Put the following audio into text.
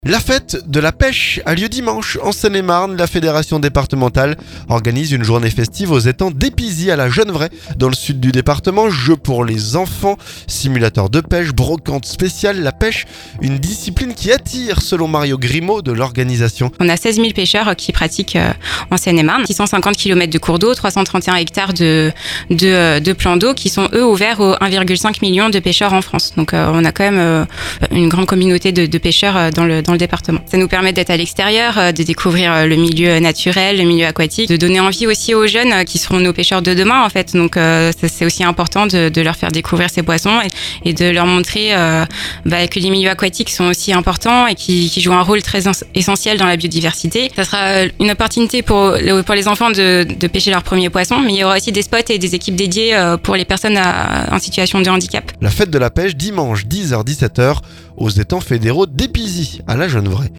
La fête de la pêche a lieu dimanche en Seine-et-Marne. La fédération départementale organise une journée festive aux étangs d'Épizy à la Genevraie, dans le sud du département. Jeux pour les enfants, simulateurs de pêche, brocante spéciale, la pêche, une discipline qui attire selon Mario Grimaud de l'organisation. On a 16 000 pêcheurs qui pratiquent en Seine-et-Marne, 650 km de cours d'eau, 331 hectares de plans d'eau qui sont eux ouverts aux 1,5 million de pêcheurs en France. Donc on a quand même une grande communauté de pêcheurs dans le département. Ça nous permet d'être à l'extérieur, de découvrir le milieu naturel, le milieu aquatique, de donner envie aussi aux jeunes qui seront nos pêcheurs de demain en fait. Donc c'est aussi important de leur faire découvrir ces poissons et de leur montrer que les milieux aquatiques sont aussi importants et qui jouent un rôle très essentiel dans la biodiversité. Ça sera une opportunité pour les enfants de pêcher leurs premiers poissons, mais il y aura aussi des spots et des équipes dédiées pour les personnes en situation de handicap. La fête de la pêche dimanche 10h-17h aux étangs fédéraux d'Épizy à la Genevraie.